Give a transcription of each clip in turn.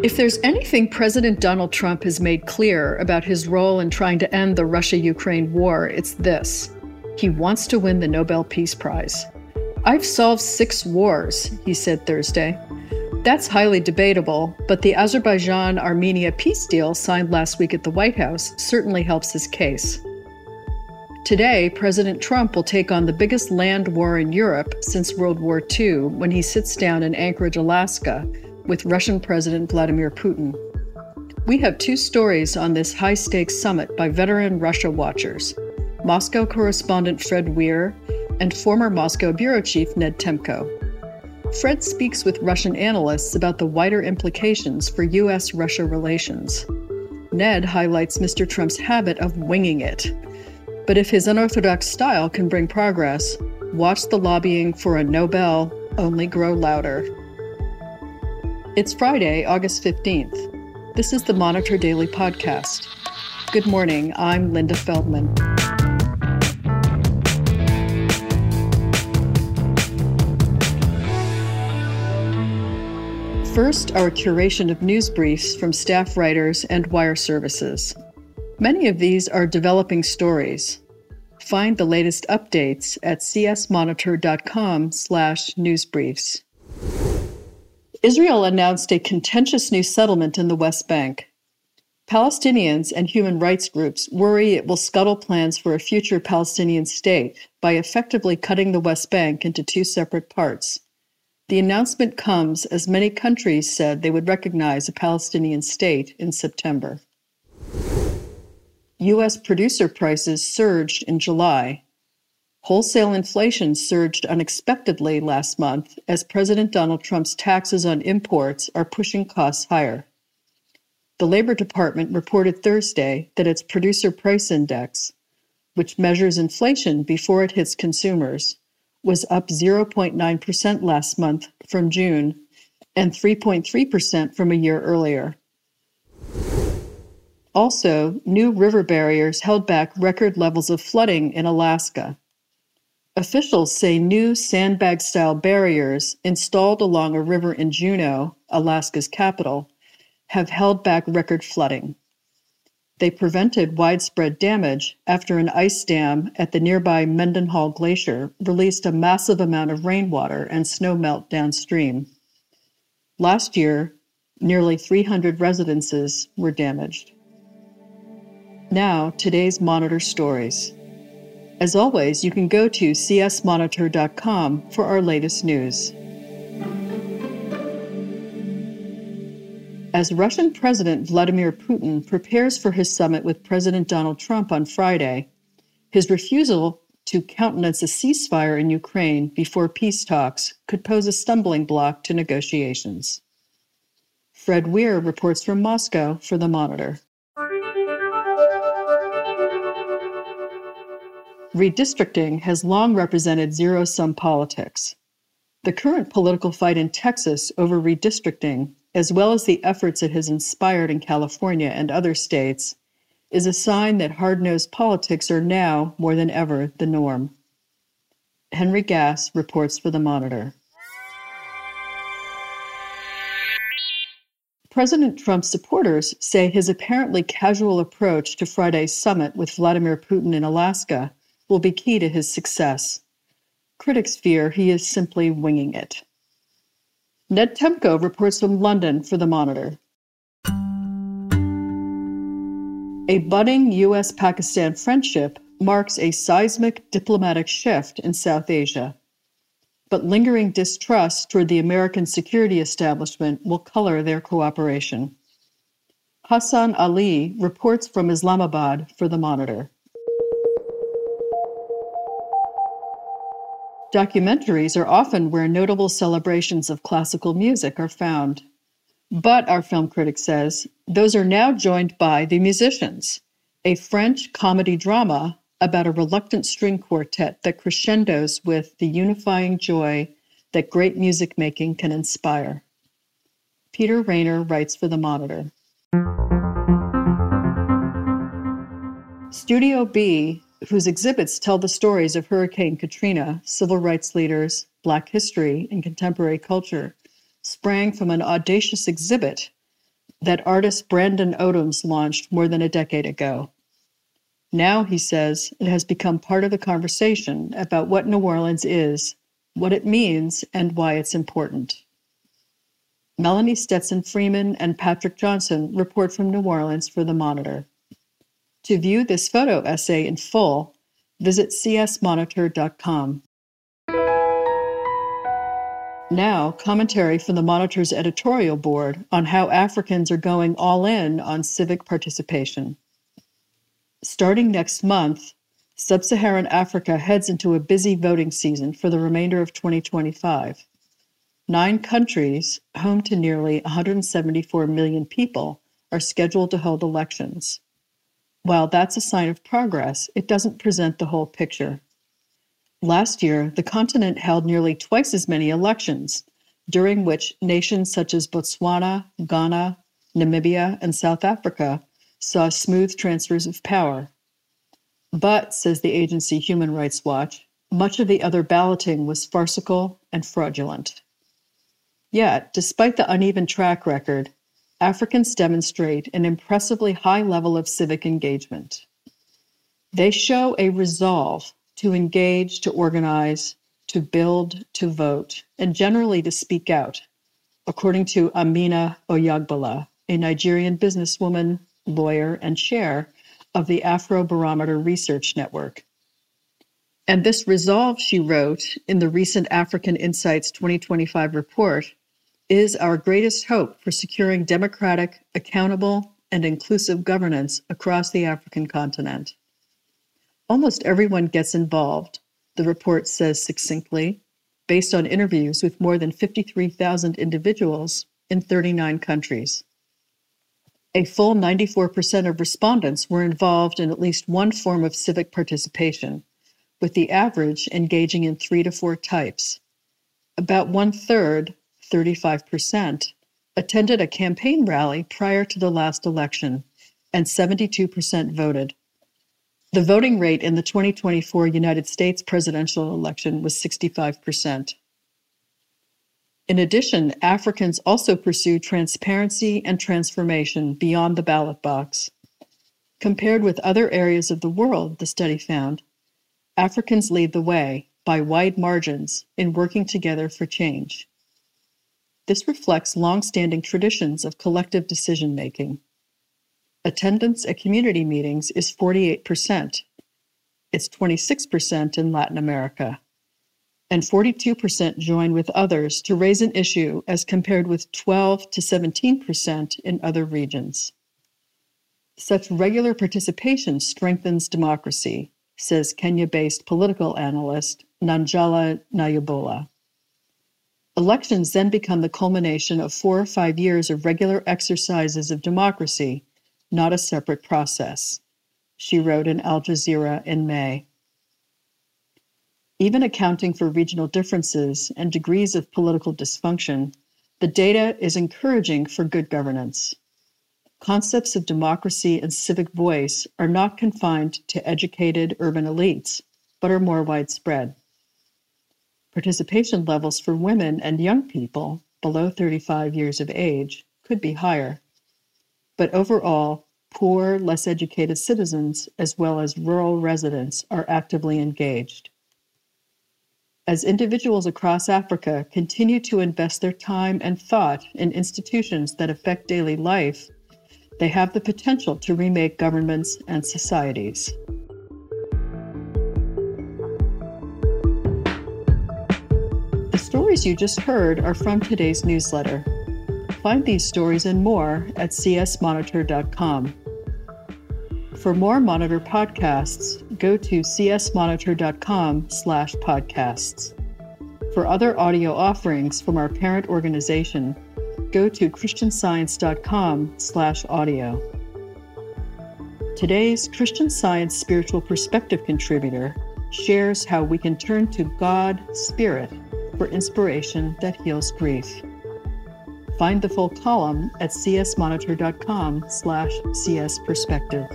If there's anything President Donald Trump has made clear about his role in trying to end the Russia-Ukraine war, it's this. He wants to win the Nobel Peace Prize. "I've solved 6 wars," he said Thursday. That's highly debatable, but the Azerbaijan-Armenia peace deal signed last week at the White House certainly helps his case. Today, President Trump will take on the biggest land war in Europe since World War II when he sits down in Anchorage, Alaska, with Russian President Vladimir Putin. We have 2 stories on this high-stakes summit by veteran Russia watchers, Moscow correspondent Fred Weir and former Moscow bureau chief Ned Temko. Fred speaks with Russian analysts about the wider implications for U.S.-Russia relations. Ned highlights Mr. Trump's habit of winging it. But if his unorthodox style can bring progress, watch the lobbying for a Nobel only grow louder. It's Friday, August 15th. This is the Monitor Daily Podcast. Good morning, I'm Linda Feldman. First, our curation of news briefs from staff writers and wire services. Many of these are developing stories. Find the latest updates at csmonitor.com/newsbriefs. Israel announced a contentious new settlement in the West Bank. Palestinians and human rights groups worry it will scuttle plans for a future Palestinian state by effectively cutting the West Bank into 2 separate parts. The announcement comes as many countries said they would recognize a Palestinian state in September. U.S. producer prices surged in July. Wholesale inflation surged unexpectedly last month as President Donald Trump's taxes on imports are pushing costs higher. The Labor Department reported Thursday that its Producer Price Index, which measures inflation before it hits consumers, was up 0.9% last month from June and 3.3% from a year earlier. Also, new river barriers held back record levels of flooding in Alaska. Officials say new sandbag-style barriers installed along a river in Juneau, Alaska's capital, have held back record flooding. They prevented widespread damage after an ice dam at the nearby Mendenhall Glacier released a massive amount of rainwater and snowmelt downstream. Last year, nearly 300 residences were damaged. Now, today's Monitor stories. As always, you can go to csmonitor.com for our latest news. As Russian President Vladimir Putin prepares for his summit with President Donald Trump on Friday, his refusal to countenance a ceasefire in Ukraine before peace talks could pose a stumbling block to negotiations. Fred Weir reports from Moscow for The Monitor. Redistricting has long represented zero-sum politics. The current political fight in Texas over redistricting, as well as the efforts it has inspired in California and other states, is a sign that hard-nosed politics are now, more than ever, the norm. Henry Gass reports for The Monitor. President Trump's supporters say his apparently casual approach to Friday's summit with Vladimir Putin in Alaska will be key to his success. Critics fear he is simply winging it. Ned Temko reports from London for The Monitor. A budding U.S.-Pakistan friendship marks a seismic diplomatic shift in South Asia. But lingering distrust toward the American security establishment will color their cooperation. Hassan Ali reports from Islamabad for The Monitor. Documentaries are often where notable celebrations of classical music are found. But, our film critic says, those are now joined by The Musicians, a French comedy drama about a reluctant string quartet that crescendos with the unifying joy that great music making can inspire. Peter Rayner writes for The Monitor. Studio B, whose exhibits tell the stories of Hurricane Katrina, civil rights leaders, Black history, and contemporary culture, sprang from an audacious exhibit that artist Brandon Odoms launched more than a decade ago. Now, he says, it has become part of the conversation about what New Orleans is, what it means, and why it's important. Melanie Stetson Freeman and Patrick Johnson report from New Orleans for The Monitor. To view this photo essay in full, visit csmonitor.com. Now, commentary from the Monitor's editorial board on how Africans are going all in on civic participation. Starting next month, Sub-Saharan Africa heads into a busy voting season for the remainder of 2025. 9 countries, home to nearly 174 million people, are scheduled to hold elections. While that's a sign of progress, it doesn't present the whole picture. Last year, the continent held nearly twice as many elections, during which nations such as Botswana, Ghana, Namibia, and South Africa saw smooth transfers of power. But, says the agency Human Rights Watch, much of the other balloting was farcical and fraudulent. Yet, despite the uneven track record, Africans demonstrate an impressively high level of civic engagement. They show a resolve to engage, to organize, to build, to vote, and generally to speak out, according to Amina Oyagbala, a Nigerian businesswoman, lawyer, and chair of the Afrobarometer Research Network. And this resolve, she wrote in the recent African Insights 2025 report, is our greatest hope for securing democratic, accountable, and inclusive governance across the African continent. Almost everyone gets involved, the report says succinctly, based on interviews with more than 53,000 individuals in 39 countries. A full 94% of respondents were involved in at least one form of civic participation, with the average engaging in 3 to 4 types. About 1/3, 35%, attended a campaign rally prior to the last election, and 72% voted. The voting rate in the 2024 United States presidential election was 65%. In addition, Africans also pursue transparency and transformation beyond the ballot box. Compared with other areas of the world, the study found, Africans lead the way by wide margins in working together for change. This reflects long-standing traditions of collective decision-making. Attendance at community meetings is 48%. It's 26% in Latin America. And 42% join with others to raise an issue as compared with 12 to 17% in other regions. Such regular participation strengthens democracy, says Kenya-based political analyst Nanjala Nyabola. Elections then become the culmination of 4 or 5 years of regular exercises of democracy, not a separate process, she wrote in Al Jazeera in May. Even accounting for regional differences and degrees of political dysfunction, the data is encouraging for good governance. Concepts of democracy and civic voice are not confined to educated urban elites, but are more widespread. Participation levels for women and young people below 35 years of age could be higher. But overall, poor, less educated citizens, as well as rural residents, are actively engaged. As individuals across Africa continue to invest their time and thought in institutions that affect daily life, they have the potential to remake governments and societies. The stories you just heard are from today's newsletter. Find these stories and more at csmonitor.com. For more Monitor podcasts, go to csmonitor.com/podcasts. For other audio offerings from our parent organization, go to christianscience.com/audio. Today's Christian Science Spiritual Perspective contributor shares how we can turn to God, Spirit, for inspiration that heals grief. Find the full column at csmonitor.com/csperspective.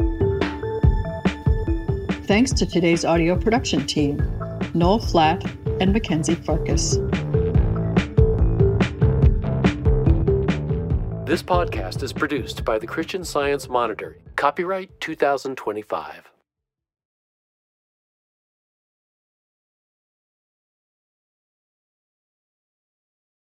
Thanks to today's audio production team, Noel Flatt and Mackenzie Farkas. This podcast is produced by the Christian Science Monitor. Copyright 2025.